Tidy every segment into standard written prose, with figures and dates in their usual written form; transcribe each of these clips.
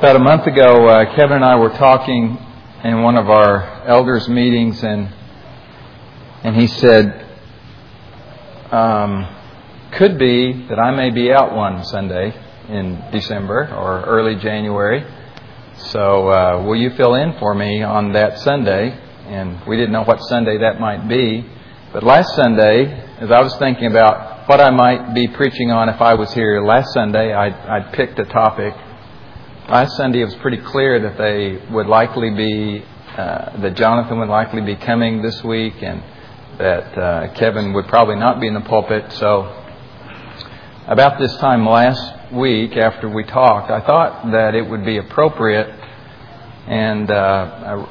About a month ago, Kevin and I were talking in one of our elders' meetings, and he said, could be that I may be out one Sunday in December or early January. So will you fill in for me on that Sunday? And we didn't know what Sunday that might be. But last Sunday, as I was thinking about what I might be preaching on if I was here last Sunday, I picked a topic. Last Sunday it was pretty clear that they would likely be, that Jonathan would likely be coming this week, and that Kevin would probably not be in the pulpit. So about this time last week, after we talked, I thought that it would be appropriate and a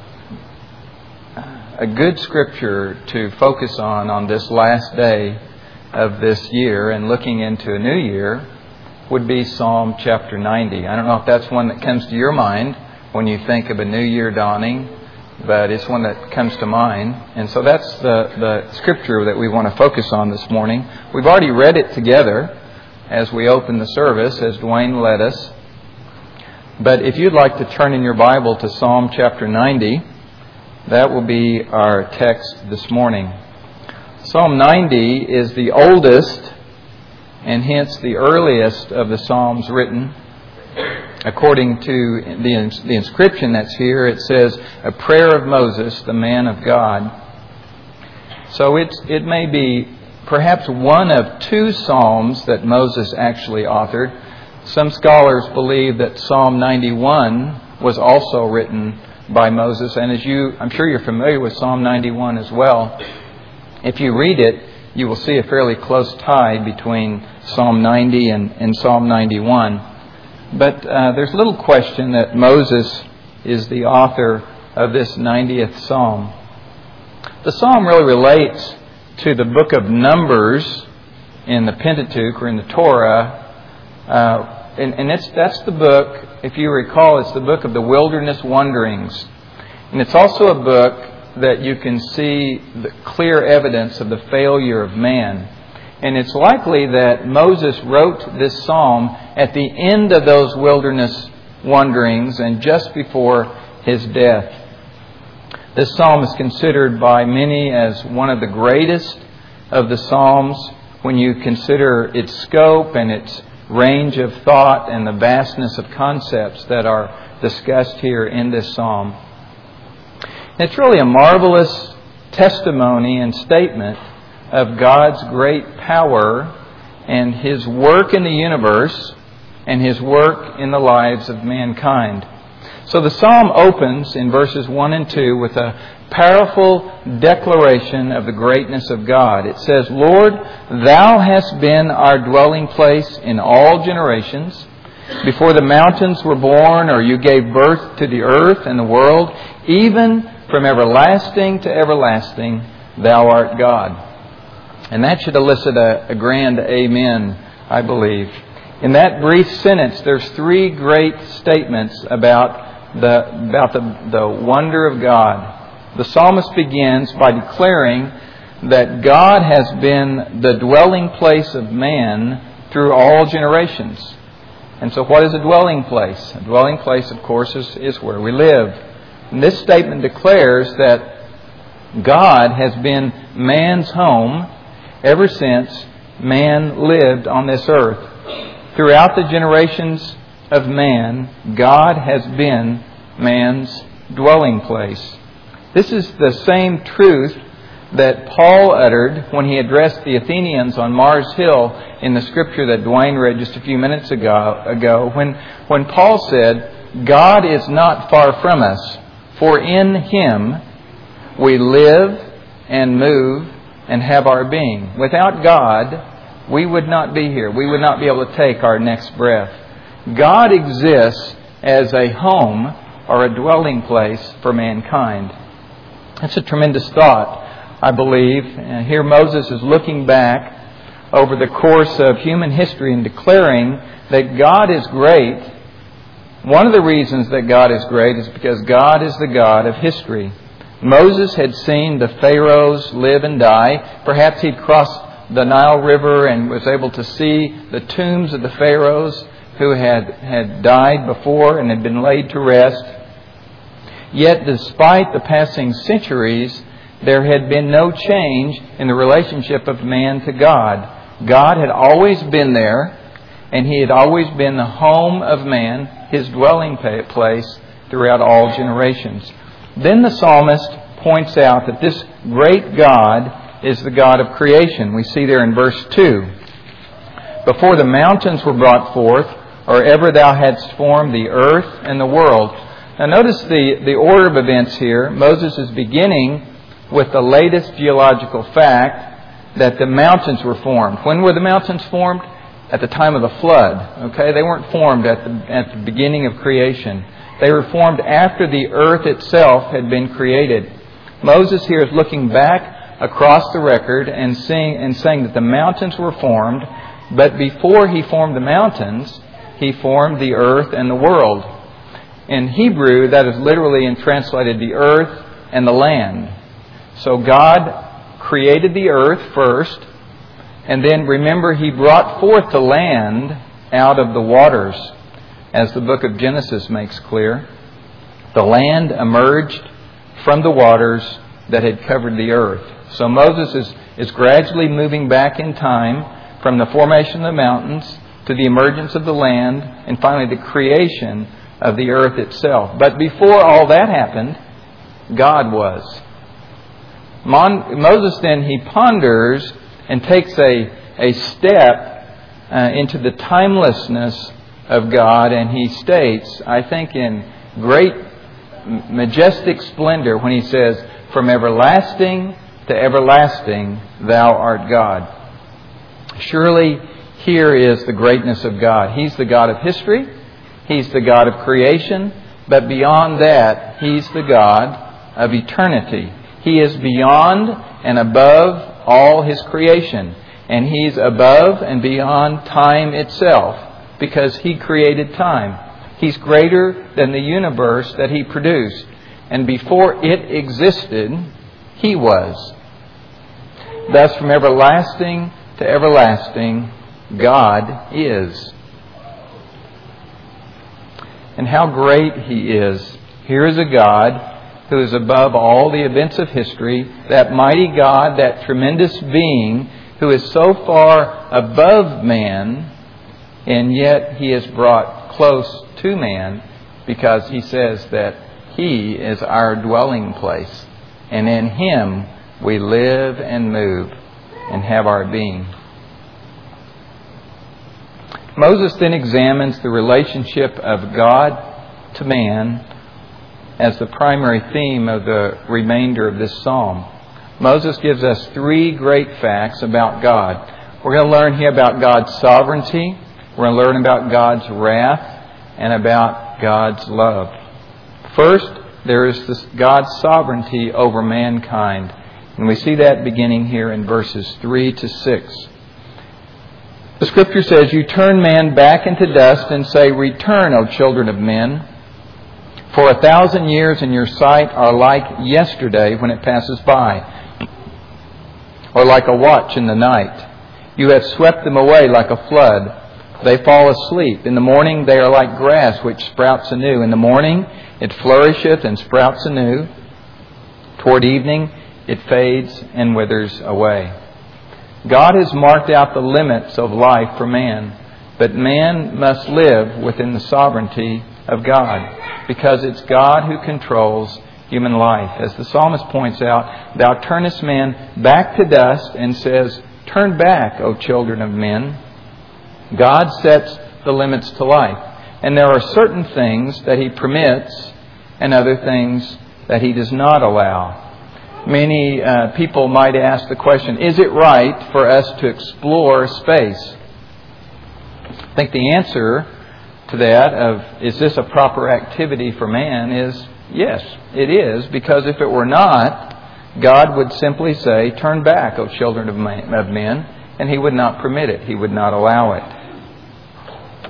good scripture to focus on this last day of this year and looking into a new year would be Psalm chapter 90. I don't know if that's one that comes to your mind when you think of a new year dawning, but it's one that comes to mind. And so that's the scripture that we want to focus on this morning. We've already read it together as we open the service, as Dwayne led us. But if you'd like to turn in your Bible to Psalm chapter 90, that will be our text this morning. Psalm 90 is the oldest and hence the earliest of the Psalms written. According to the inscription that's here, it says, a prayer of Moses, the man of God. So it may be perhaps one of two Psalms that Moses actually authored. Some scholars believe that Psalm 91 was also written by Moses. And I'm sure you're familiar with Psalm 91 as well. If you read it, you will see a fairly close tie between Psalm 90 and Psalm 91. But there's little question that Moses is the author of this 90th Psalm. The Psalm really relates to the book of Numbers in the Pentateuch or in the Torah. And that's the book, if you recall, it's the book of the wilderness wanderings. And it's also a book that you can see the clear evidence of the failure of man. And it's likely that Moses wrote this psalm at the end of those wilderness wanderings and just before his death. This psalm is considered by many as one of the greatest of the psalms when you consider its scope and its range of thought and the vastness of concepts that are discussed here in this psalm. It's really a marvelous testimony and statement of God's great power and His work in the universe and His work in the lives of mankind. So the psalm opens in verses 1 and 2 with a powerful declaration of the greatness of God. It says, Lord, Thou hast been our dwelling place in all generations. Before the mountains were born, or You gave birth to the earth and the world, even from everlasting to everlasting, Thou art God. And that should elicit a grand amen, I believe. In that brief sentence, there's three great statements about the wonder of God. The psalmist begins by declaring that God has been the dwelling place of man through all generations. And so what is a dwelling place? A dwelling place, of course, is where we live. And this statement declares that God has been man's home ever since man lived on this earth. Throughout the generations of man, God has been man's dwelling place. This is the same truth that Paul uttered when he addressed the Athenians on Mars Hill in the scripture that Dwayne read just a few minutes ago when Paul said, God is not far from us, for in Him we live and move and have our being. Without God, we would not be here. We would not be able to take our next breath. God exists as a home or a dwelling place for mankind. That's a tremendous thought, I believe. And here Moses is looking back over the course of human history and declaring that God is great. One of the reasons that God is great is because God is the God of history. Moses had seen the pharaohs live and die. Perhaps he'd crossed the Nile River and was able to see the tombs of the pharaohs who had died before and had been laid to rest. Yet despite the passing centuries, there had been no change in the relationship of man to God. God had always been there, and He had always been the home of man, His dwelling place throughout all generations. Then the psalmist points out that this great God is the God of creation. We see there in verse 2. Before the mountains were brought forth, or ever thou hadst formed the earth and the world. Now notice the order of events here. Moses is beginning with the latest geological fact that the mountains were formed. When were the mountains formed? At the time of the flood. Okay, they weren't formed at the beginning of creation. They were formed after the earth itself had been created. Moses here is looking back across the record and saying that the mountains were formed, but before He formed the mountains, He formed the earth and the world. In Hebrew, that is literally translated the earth and the land. So God created the earth first, and then remember He brought forth the land out of the waters, as the book of Genesis makes clear. The land emerged from the waters that had covered the earth. So Moses is gradually moving back in time from the formation of the mountains to the emergence of the land, and finally the creation of the earth itself. But before all that happened, God was. Moses then, he ponders and takes a step into the timelessness of God, and he states, I think in great majestic splendor, when he says, from everlasting to everlasting thou art God. Surely here is the greatness of God. He's the God of history. He's the God of creation. But beyond that, He's the God of eternity. He is beyond and above all His creation. And He's above and beyond time itself, because He created time. He's greater than the universe that He produced. And before it existed, He was. Thus, from everlasting to everlasting, God is. And how great He is. Here is a God who is above all the events of history, that mighty God, that tremendous being who is so far above man, and yet He is brought close to man, because He says that He is our dwelling place, and in Him we live and move and have our being. Moses then examines the relationship of God to man as the primary theme of the remainder of this psalm. Moses gives us three great facts about God. We're going to learn here about God's sovereignty. We're going to learn about God's wrath and about God's love. First, there is this God's sovereignty over mankind. And we see that beginning here in verses 3 to 6. The Scripture says, you turn man back into dust and say, return, O children of men. For 1,000 years in your sight are like yesterday when it passes by, or like a watch in the night. You have swept them away like a flood. They fall asleep. In the morning they are like grass which sprouts anew. In the morning it flourisheth and sprouts anew. Toward evening it fades and withers away. God has marked out the limits of life for man, but man must live within the sovereignty of God, because it's God who controls human life. As the psalmist points out, thou turnest man back to dust, and says, turn back, O children of men. God sets the limits to life. And there are certain things that He permits and other things that He does not allow. Many people might ask the question, is it right for us to explore space? I think the answer to that of, is this a proper activity for man, is yes, it is. Because if it were not, God would simply say, turn back, O children of men, and He would not permit it. He would not allow it.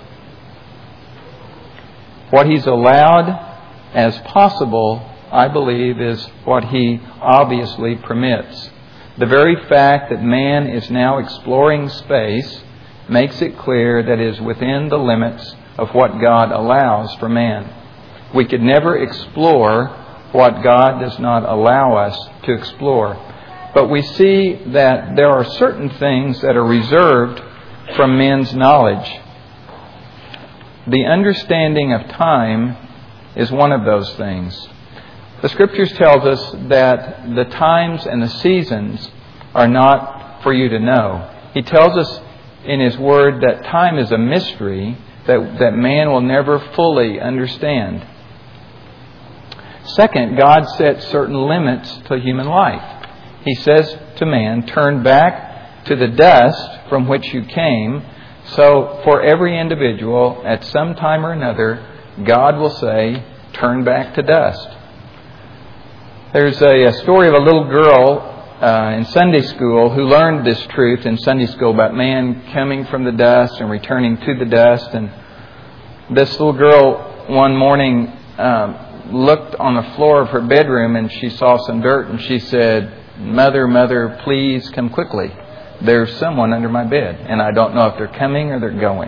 What He's allowed as possible, I believe, is what He obviously permits. The very fact that man is now exploring space makes it clear that it is within the limits of what God allows for man. We could never explore what God does not allow us to explore. But we see that there are certain things that are reserved from men's knowledge. The understanding of time is one of those things. The Scriptures tells us that the times and the seasons are not for you to know. He tells us in His Word that time is a mystery that man will never fully understand. Second, God sets certain limits to human life. He says to man, turn back to the dust from which you came. So for every individual, at some time or another, God will say, turn back to dust. There's a story of a little girl in Sunday school who learned this truth in Sunday school about man coming from the dust and returning to the dust. And this little girl one morning looked on the floor of her bedroom and she saw some dirt and she said, Mother, Mother, please come quickly. There's someone under my bed and I don't know if they're coming or they're going.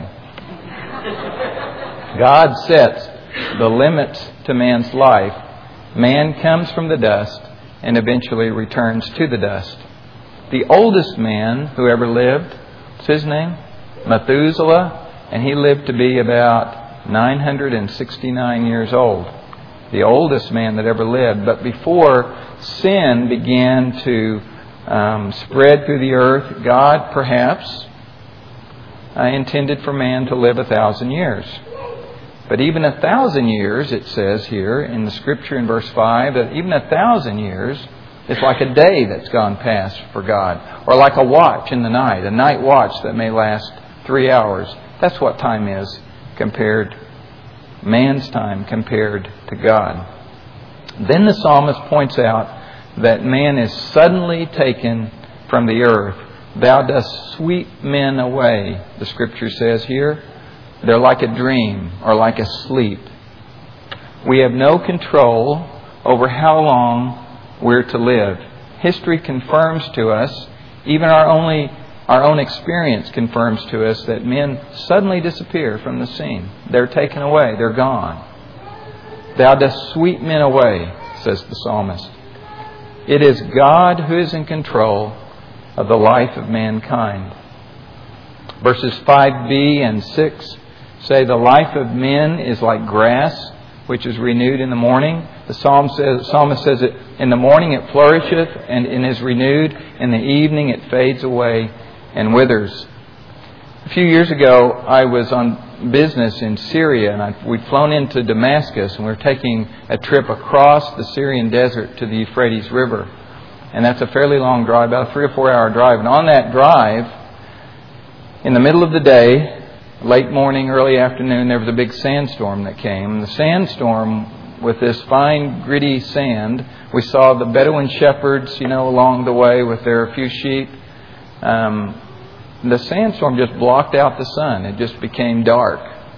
God sets the limits to man's life. Man comes from the dust and eventually returns to the dust. The oldest man who ever lived, what's his name? Methuselah, and he lived to be about 969 years old. The oldest man that ever lived. But before sin began to spread through the earth, God perhaps intended for man to live 1,000 years. But even 1,000 years, it says here in the Scripture in verse 5, that even 1,000 years is like a day that's gone past for God. Or like a watch in the night, a night watch that may last 3 hours. That's what time is compared, man's time compared to God. Then the psalmist points out that man is suddenly taken from the earth. Thou dost sweep men away, the Scripture says here. They're like a dream or like a sleep. We have no control over how long we're to live. History confirms to us, even our own experience confirms to us that men suddenly disappear from the scene. They're taken away. They're gone. Thou dost sweep men away, says the psalmist. It is God who is in control of the life of mankind. Verses 5b and 6 say the life of men is like grass, which is renewed in the morning. The psalmist says it, in the morning it flourisheth and is renewed. In the evening it fades away and withers. A few years ago, I was on business in Syria, and we'd flown into Damascus, and we were taking a trip across the Syrian desert to the Euphrates River. And that's a fairly long drive, about a 3 or 4 hour drive. And on that drive, in the middle of the day, late morning, early afternoon, there was a big sandstorm that came. And the sandstorm, with this fine, gritty sand, we saw the Bedouin shepherds, along the way with their few sheep. The sandstorm just blocked out the sun. It just became dark.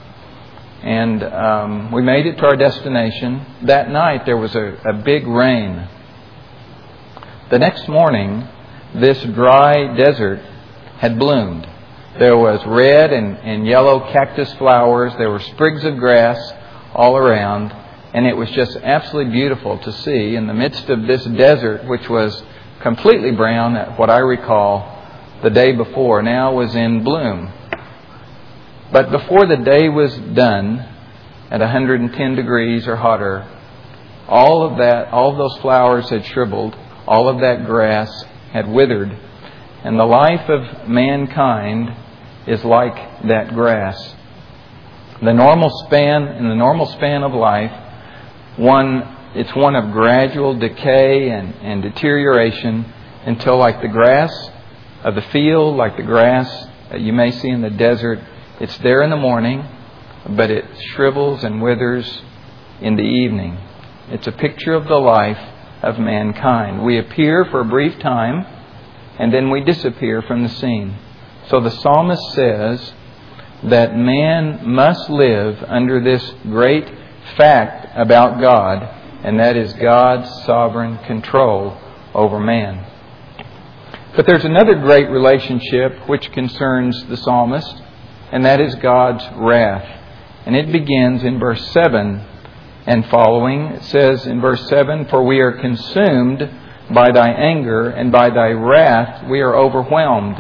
And we made it to our destination. That night there was a big rain. The next morning, this dry desert had bloomed. There was red and yellow cactus flowers. There were sprigs of grass all around. And it was just absolutely beautiful to see in the midst of this desert, which was completely brown at what I recall the day before, now was in bloom. But before the day was done, at 110 degrees or hotter, all of those flowers had shriveled, all of that grass had withered, and the life of mankind is like that grass. In the normal span of life, it's one of gradual decay and deterioration until, like the grass of the field, like the grass that you may see in the desert, it's there in the morning, but it shrivels and withers in the evening. It's a picture of the life of mankind. We appear for a brief time, and then we disappear from the scene. So the psalmist says that man must live under this great fact about God, and that is God's sovereign control over man. But there's another great relationship which concerns the psalmist, and that is God's wrath. And it begins in verse 7 and following. It says in verse 7, "For we are consumed by thy anger, and by thy wrath we are overwhelmed.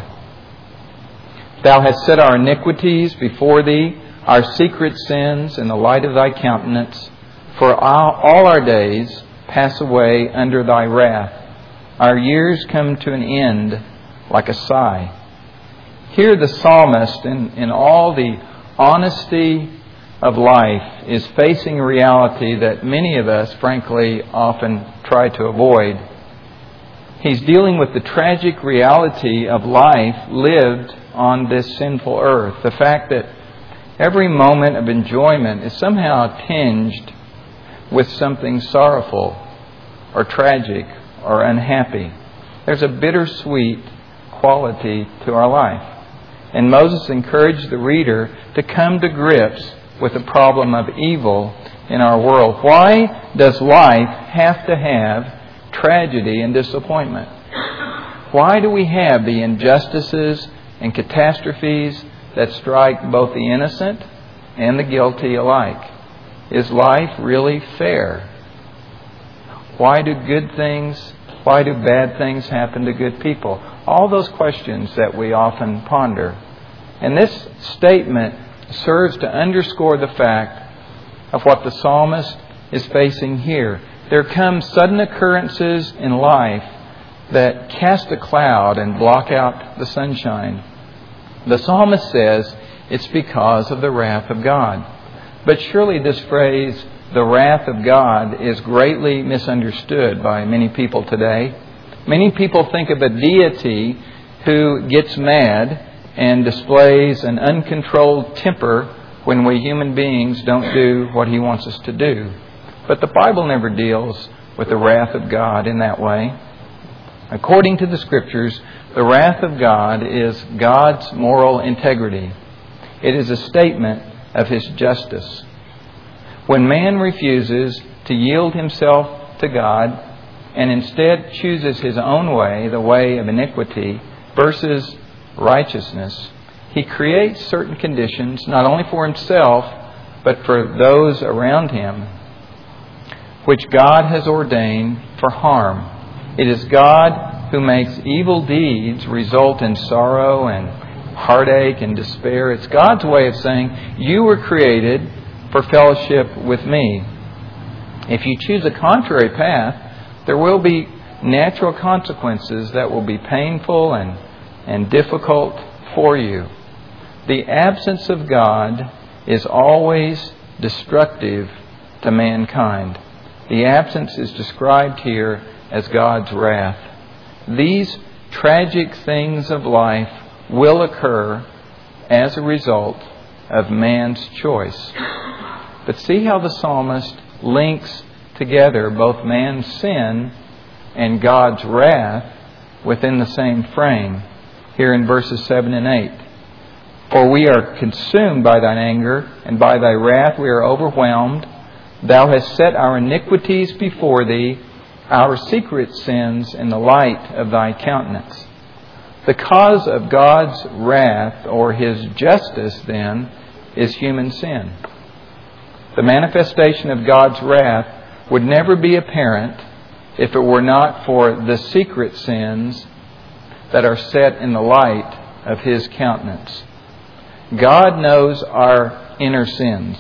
Thou hast set our iniquities before thee, our secret sins in the light of thy countenance. For all our days pass away under thy wrath. Our years come to an end like a sigh." Here the psalmist, in all the honesty of life, is facing a reality that many of us, frankly, often try to avoid. He's dealing with the tragic reality of life lived on this sinful earth. The fact that every moment of enjoyment is somehow tinged with something sorrowful or tragic or unhappy. There's a bittersweet quality to our life. And Moses encouraged the reader to come to grips with the problem of evil in our world. Why does life have to have tragedy and disappointment? Why do we have the injustices and catastrophes that strike both the innocent and the guilty alike? Is life really fair? Why do bad things happen to good people? All those questions that we often ponder. And this statement serves to underscore the fact of what the psalmist is facing here. There come sudden occurrences in life that cast a cloud and block out the sunshine. The psalmist says it's because of the wrath of God. But surely this phrase, the wrath of God, is greatly misunderstood by many people today. Many people think of a deity who gets mad and displays an uncontrolled temper when we human beings don't do what He wants us to do. But the Bible never deals with the wrath of God in that way. According to the Scriptures, the wrath of God is God's moral integrity. It is a statement of His justice. When man refuses to yield himself to God and instead chooses his own way, the way of iniquity, versus righteousness, he creates certain conditions, not only for himself, but for those around him, which God has ordained for harm. It is God who makes evil deeds result in sorrow and heartache and despair. It's God's way of saying, you were created for fellowship with me. If you choose a contrary path, there will be natural consequences that will be painful and difficult for you. The absence of God is always destructive to mankind. The absence is described here as God's wrath. These tragic things of life will occur as a result of man's choice. But see how the psalmist links together both man's sin and God's wrath within the same frame here in verses 7 and 8. For we are consumed by thine anger, and by thy wrath we are overwhelmed. Thou hast set our iniquities before thee, our secret sins in the light of thy countenance. The cause of God's wrath, or His justice, then, is human sin. The manifestation of God's wrath would never be apparent if it were not for the secret sins that are set in the light of His countenance. God knows our inner sins.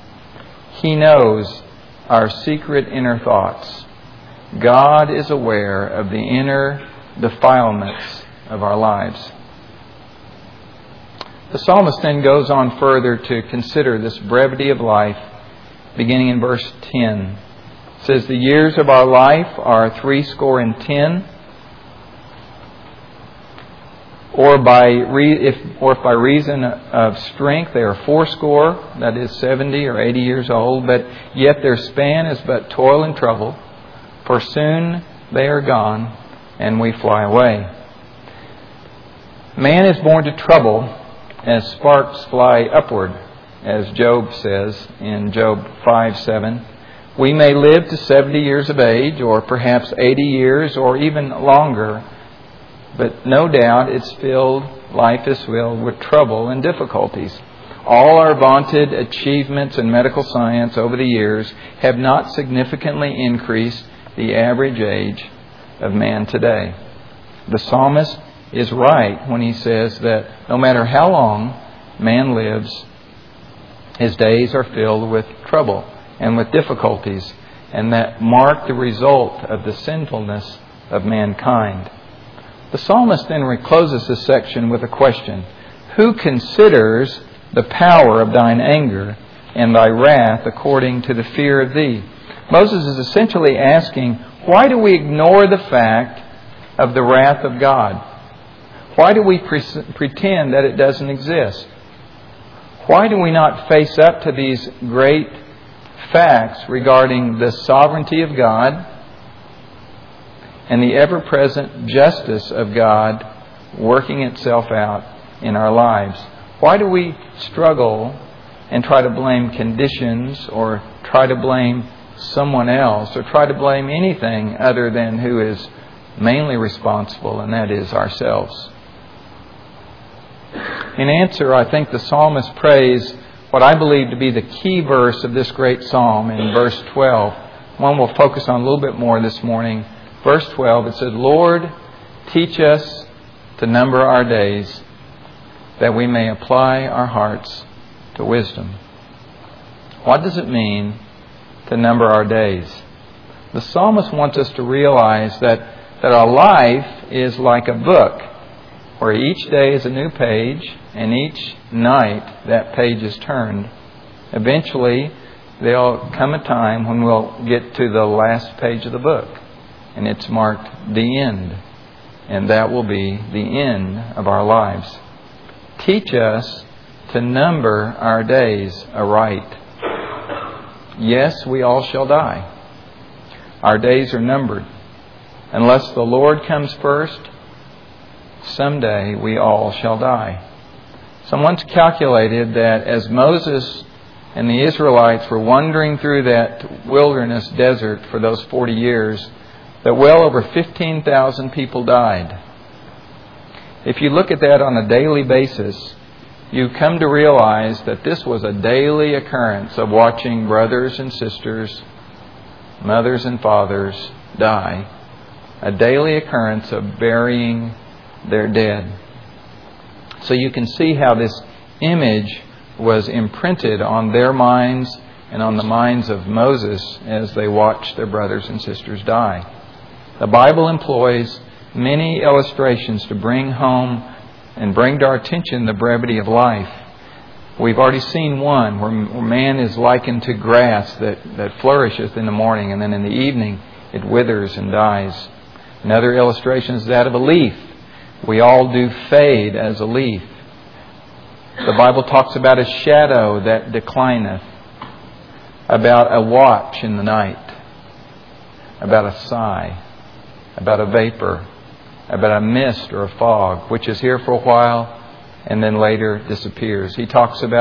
He knows our secret inner thoughts. God is aware of the inner defilements of our lives. The psalmist then goes on further to consider this brevity of life, beginning in verse 10. It says, the years of our life are 70, or if by reason of strength they are 80, that is 70 or 80 years old, but yet their span is but toil and trouble, for soon they are gone and we fly away. Man is born to trouble as sparks fly upward, as Job says in Job 5:7. We may live to 70 years of age, or perhaps 80 years, or even longer, but no doubt life is filled with trouble and difficulties. all our vaunted achievements in medical science over the years have not significantly increased the average age of man today. The psalmist is right when he says that no matter how long man lives, his days are filled with trouble and with difficulties, and that mark the result of the sinfulness of mankind. The psalmist then closes this section with a question: who considers the power of thine anger and thy wrath according to the fear of thee? Moses is essentially asking, why do we ignore the fact of the wrath of God? Why do we pretend that it doesn't exist? Why do we not face up to these great facts regarding the sovereignty of God and the ever-present justice of God working itself out in our lives? Why do we struggle and try to blame conditions or try to blame someone else or try to blame anything other than who is mainly responsible, and that is ourselves? In answer, I think the psalmist prays what I believe to be the key verse of this great psalm in verse 12. One we'll focus on a little bit more this morning. Verse 12, it says, Lord, teach us to number our days, that we may apply our hearts to wisdom. What does it mean to number our days? The psalmist wants us to realize that our life is like a book, where each day is a new page, and each night that page is turned. Eventually, there'll come a time when we'll get to the last page of the book, and it's marked the end, and that will be the end of our lives. Teach us to number our days aright. Yes, we all shall die. Our days are numbered. Unless the Lord comes first, someday we all shall die. Someone's calculated that as Moses and the Israelites were wandering through that wilderness desert for those 40 years, that well over 15,000 people died. If you look at that on a daily basis, you come to realize that this was a daily occurrence of watching brothers and sisters, mothers and fathers die. A daily occurrence of burying their dead. So you can see how this image was imprinted on their minds and on the minds of Moses as they watched their brothers and sisters die. The Bible employs many illustrations to bring home and bring to our attention the brevity of life. We've already seen one where man is likened to grass that flourisheth in the morning, and then in the evening it withers and dies. Another illustration is that of a leaf. We all do fade as a leaf. The Bible talks about a shadow that declineth, about a watch in the night, about a sigh, about a vapor, about a mist or a fog, which is here for a while and then later disappears. The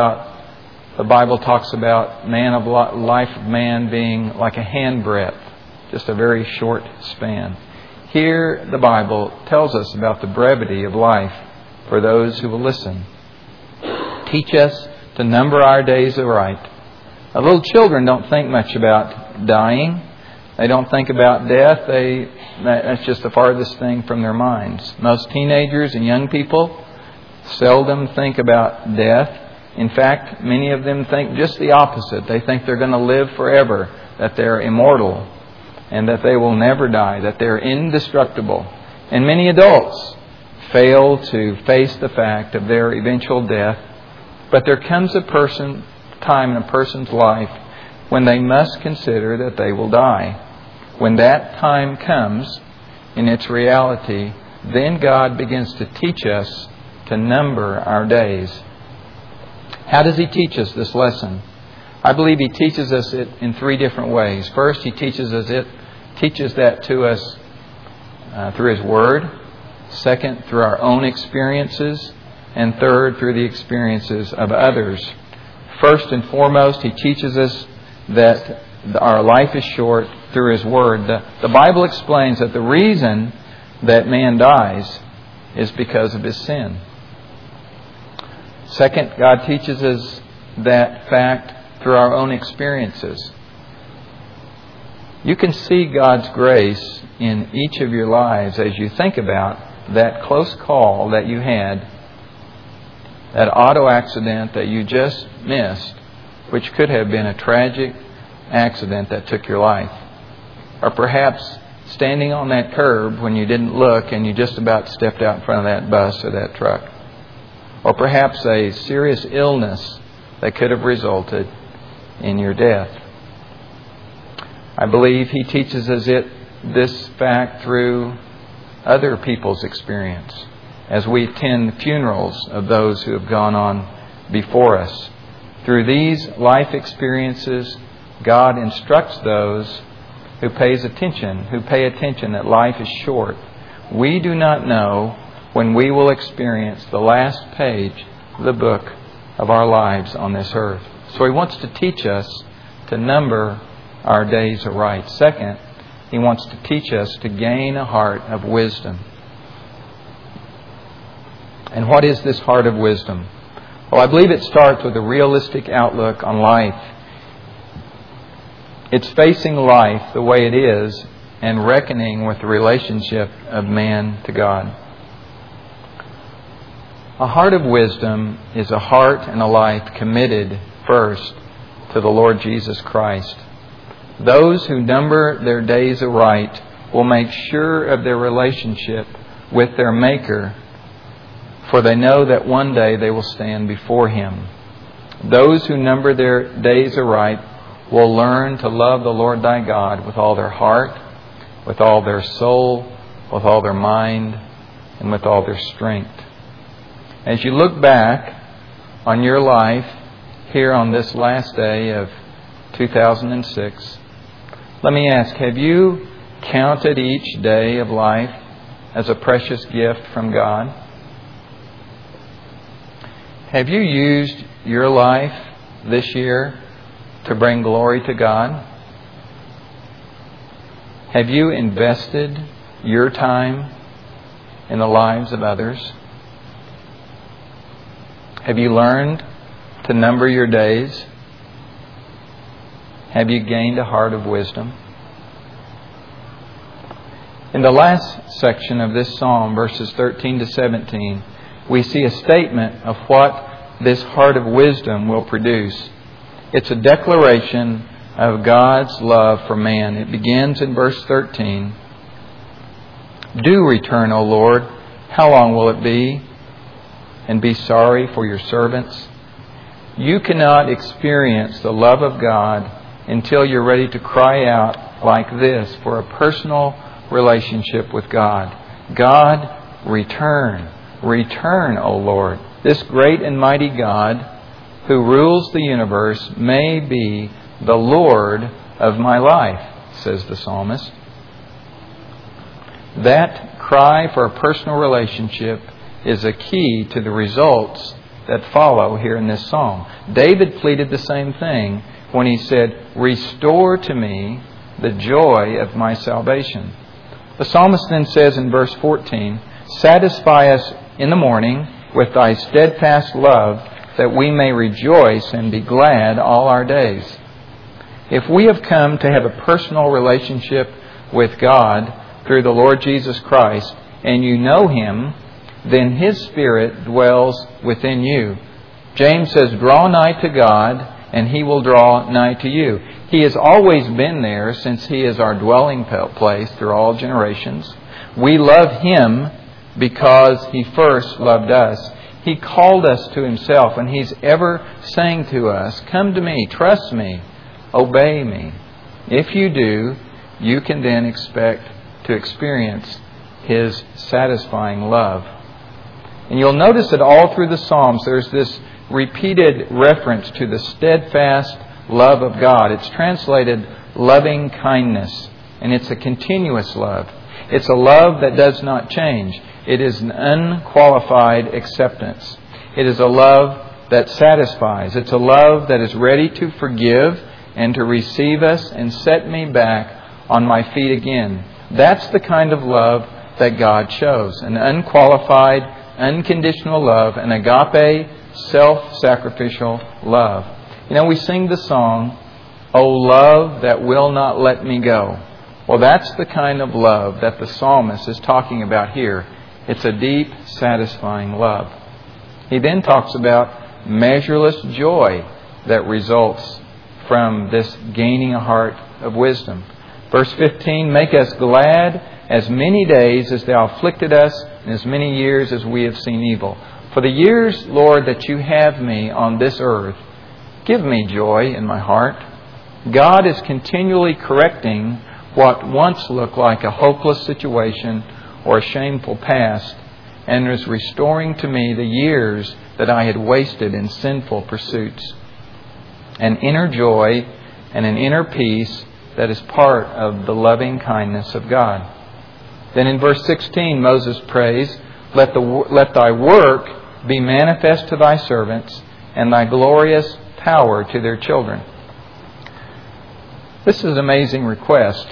Bible talks about life of man being like a handbreadth, just a very short span. Here the Bible tells us about the brevity of life for those who will listen. Teach us to number our days aright. Little children don't think much about dying. They don't think about death. That's just the farthest thing from their minds. Most teenagers and young people seldom think about death. In fact, many of them think just the opposite. They think they're going to live forever, that they're immortal, and that they will never die, that they're indestructible. And many adults fail to face the fact of their eventual death. But there comes a time in a person's life when they must consider that they will die. When that time comes, in its reality, then God begins to teach us to number our days. How does He teach us this lesson? I believe He teaches us it in three different ways. First, He teaches that to us through His Word. Second, through our own experiences. And third, through the experiences of others. First and foremost, He teaches us that our life is short through His Word. The Bible explains that the reason that man dies is because of his sin. Second, God teaches us that fact through our own experiences. You can see God's grace in each of your lives as you think about that close call that you had, that auto accident that you just missed, which could have been a tragic accident that took your life. Or perhaps standing on that curb when you didn't look and you just about stepped out in front of that bus or that truck. Or perhaps a serious illness that could have resulted in your death. I believe He teaches us this fact through other people's experience as we attend funerals of those who have gone on before us. Through these life experiences, God instructs those who pay attention that life is short. We do not know when we will experience the last page of the book of our lives on this earth. So He wants to teach us to number our days aright. Second, He wants to teach us to gain a heart of wisdom. And what is this heart of wisdom? Well, I believe it starts with a realistic outlook on life. It's facing life the way it is and reckoning with the relationship of man to God. A heart of wisdom is a heart and a life committed first to the Lord Jesus Christ. Those who number their days aright will make sure of their relationship with their Maker, for they know that one day they will stand before Him. Those who number their days aright will learn to love the Lord thy God with all their heart, with all their soul, with all their mind, and with all their strength. As you look back on your life here on this last day of 2006, let me ask, have you counted each day of life as a precious gift from God? Have you used your life this year to bring glory to God? Have you invested your time in the lives of others? Have you learned to number your days? Have you gained a heart of wisdom? In the last section of this psalm, verses 13 to 17, we see a statement of what this heart of wisdom will produce. It's a declaration of God's love for man. It begins in verse 13. Do return, O Lord. How long will it be? And be sorry for your servants. You cannot experience the love of God until you're ready to cry out like this for a personal relationship with God. God, return. Return, O Lord. This great and mighty God who rules the universe may be the Lord of my life, says the psalmist. That cry for a personal relationship is a key to the results that follow here in this psalm. David pleaded the same thing when he said, restore to me the joy of my salvation. The psalmist then says in verse 14, satisfy us in the morning with thy steadfast love, that we may rejoice and be glad all our days. If we have come to have a personal relationship with God through the Lord Jesus Christ, and you know Him, then His Spirit dwells within you. James says, draw nigh to God, and He will draw nigh to you. He has always been there since He is our dwelling place through all generations. We love Him because He first loved us. He called us to Himself, and He's ever saying to us, come to me, trust me, obey me. If you do, you can then expect to experience His satisfying love. And you'll notice that all through the Psalms there's this repeated reference to the steadfast love of God. It's translated loving kindness, and it's a continuous love. It's a love that does not change. It is an unqualified acceptance. It is a love that satisfies. It's a love that is ready to forgive and to receive us and set me back on my feet again. That's the kind of love that God shows. An unqualified, unconditional love, an agape, self-sacrificial love. You know, we sing the song, "O love that will not let me go." Well, that's the kind of love that the psalmist is talking about here. It's a deep, satisfying love. He then talks about measureless joy that results from this gaining a heart of wisdom. Verse 15, "Make us glad as many days as Thou afflicted us, and as many years as we have seen evil. For the years, Lord, that You have me on this earth, give me joy in my heart." God is continually correcting what once looked like a hopeless situation or a shameful past, and is restoring to me the years that I had wasted in sinful pursuits. An inner joy and an inner peace that is part of the loving kindness of God. Then in verse 16, Moses prays, let Thy work be manifest to Thy servants, and Thy glorious power to their children. This is an amazing request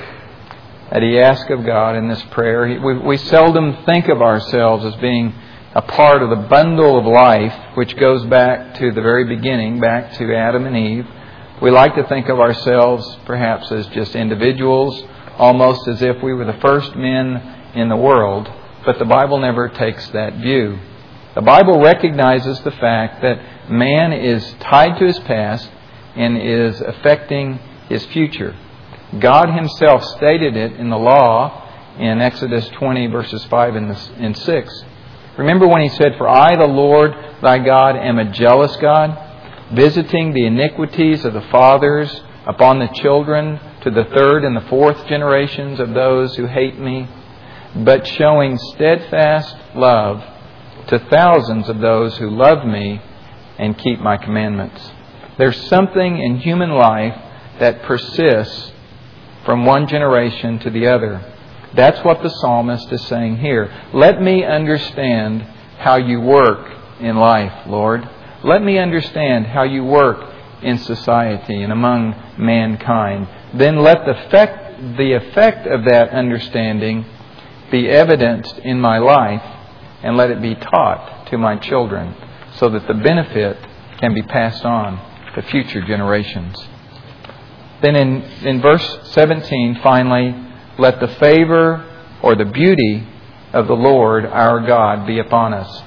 that he asks of God in this prayer. We seldom think of ourselves as being a part of the bundle of life which goes back to the very beginning, back to Adam and Eve. We like to think of ourselves perhaps as just individuals, almost as if we were the first men in the world, but the Bible never takes that view. The Bible recognizes the fact that man is tied to his past and is affecting his future. God Himself stated it in the law in Exodus 20 verses 5 and 6. Remember when He said, "For I, the Lord thy God, am a jealous God, visiting the iniquities of the fathers upon the children to the third and the fourth generations of those who hate me, but showing steadfast love to thousands of those who love me and keep my commandments." There's something in human life that persists from one generation to the other. That's what the psalmist is saying here. Let me understand how You work in life, Lord. Let me understand how You work in society and among mankind. Then let the effect of that understanding be evidenced in my life, and let it be taught to my children, so that the benefit can be passed on to future generations. Then in verse 17, finally, let the favor or the beauty of the Lord our God be upon us.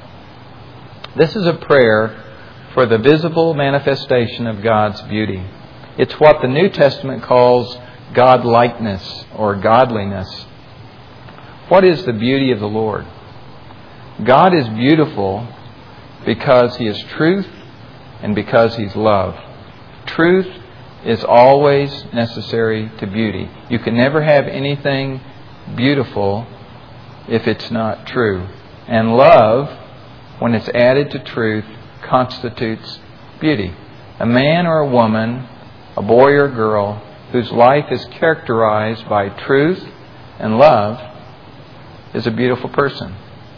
This is a prayer for the visible manifestation of God's beauty. It's what the New Testament calls God-likeness or godliness. What is the beauty of the Lord? God is beautiful because He is truth and because He's love. Truth is always necessary to beauty. You can never have anything beautiful if it's not true. And love, when it's added to truth, constitutes beauty. A man or a woman, a boy or a girl, whose life is characterized by truth and love is a beautiful person.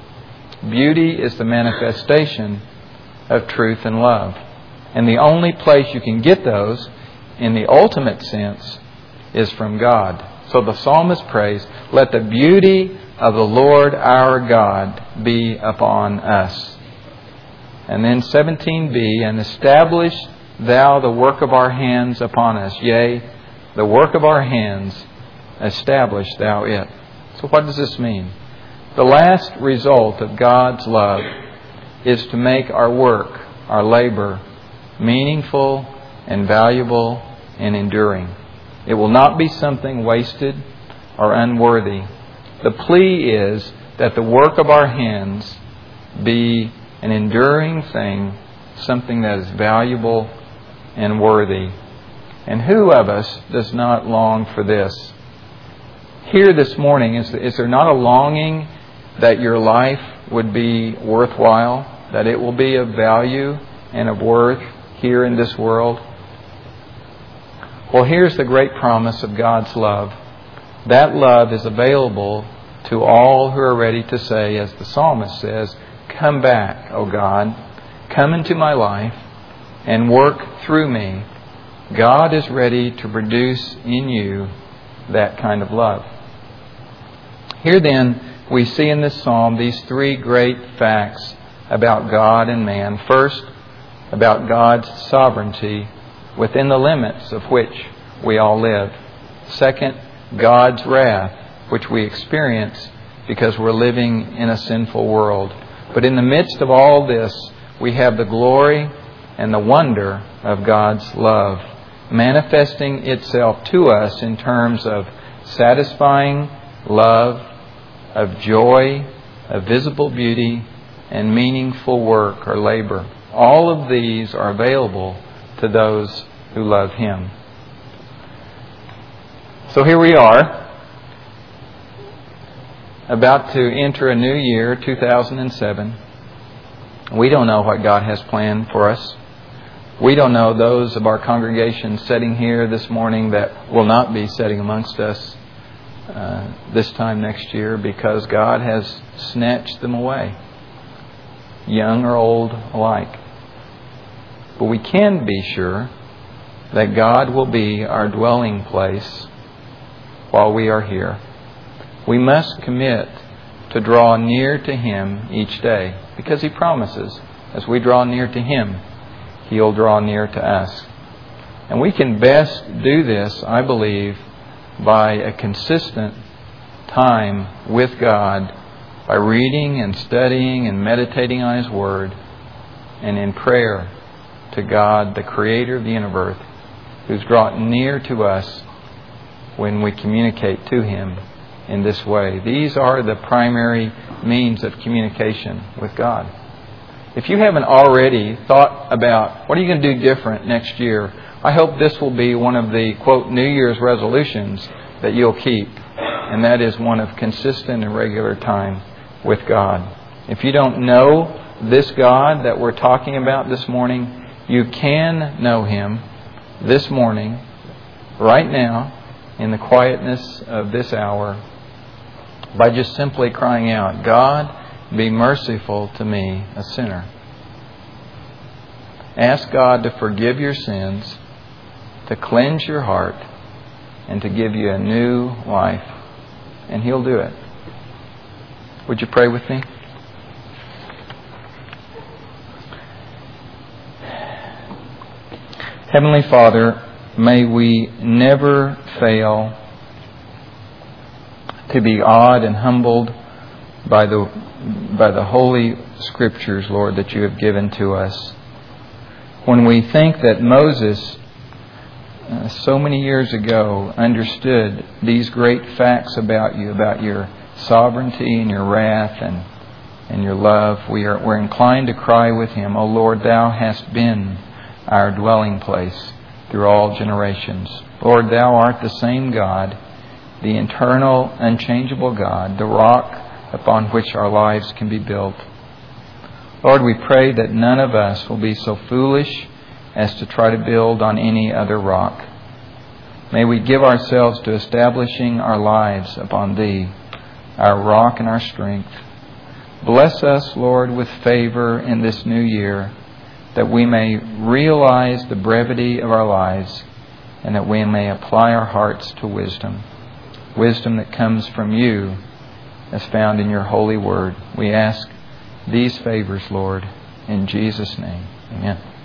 Beauty is the manifestation of truth and love. And the only place you can get those in the ultimate sense is from God. So the psalmist prays, let the beauty of the Lord our God be upon us. And then 17b, and establish Thou the work of our hands upon us. Yea, the work of our hands, establish Thou it. So what does this mean? The last result of God's love is to make our work, our labor, meaningful and valuable and enduring. It will not be something wasted or unworthy. The plea is that the work of our hands be an enduring thing, something that is valuable and worthy. And who of us does not long for this? Here this morning, is there not a longing that your life would be worthwhile, that it will be of value and of worth here in this world? Well, here's the great promise of God's love. That love is available to all who are ready to say, as the psalmist says, come back, O God, come into my life and work through me. God is ready to produce in you that kind of love. Here then, we see in this psalm these three great facts about God and man. First, about God's sovereignty within the limits of which we all live. Second, God's wrath, which we experience because we're living in a sinful world. But in the midst of all this, we have the glory and the wonder of God's love, manifesting itself to us in terms of satisfying love, of joy, of visible beauty, and meaningful work or labor. All of these are available to those who love Him. So here we are, about to enter a new year, 2007. We don't know what God has planned for us. We don't know those of our congregation sitting here this morning that will not be sitting amongst us this time next year, because God has snatched them away, young or old alike. But we can be sure that God will be our dwelling place while we are here. We must commit to draw near to Him each day, because He promises as we draw near to Him, He'll draw near to us. And we can best do this, I believe, by a consistent time with God, by reading and studying and meditating on His Word, and in prayer to God, the Creator of the universe, who's drawn near to us when we communicate to Him in this way. These are the primary means of communication with God. If you haven't already thought about what are you going to do different next year, I hope this will be one of the, quote, New Year's resolutions that you'll keep. And that is one of consistent and regular time with God. If you don't know this God that we're talking about this morning, you can know Him this morning, right now, in the quietness of this hour, by just simply crying out, God, be merciful to me, a sinner. Ask God to forgive your sins, to cleanse your heart, and to give you a new life. And He'll do it. Would you pray with me? Heavenly Father, may we never fail to be awed and humbled by the Holy Scriptures, Lord, that You have given to us. When we think that Moses, so many years ago, understood these great facts about You, about Your sovereignty and Your wrath and Your love, we're inclined to cry with him, O Lord, Thou hast been our dwelling place through all generations. Lord, Thou art the same God, the eternal, unchangeable God, the rock upon which our lives can be built. Lord, we pray that none of us will be so foolish as to try to build on any other rock. May we give ourselves to establishing our lives upon Thee, our rock and our strength. Bless us, Lord, with favor in this new year, that we may realize the brevity of our lives and that we may apply our hearts to wisdom. Wisdom that comes from You as found in Your holy word. We ask these favors, Lord, in Jesus' name. Amen.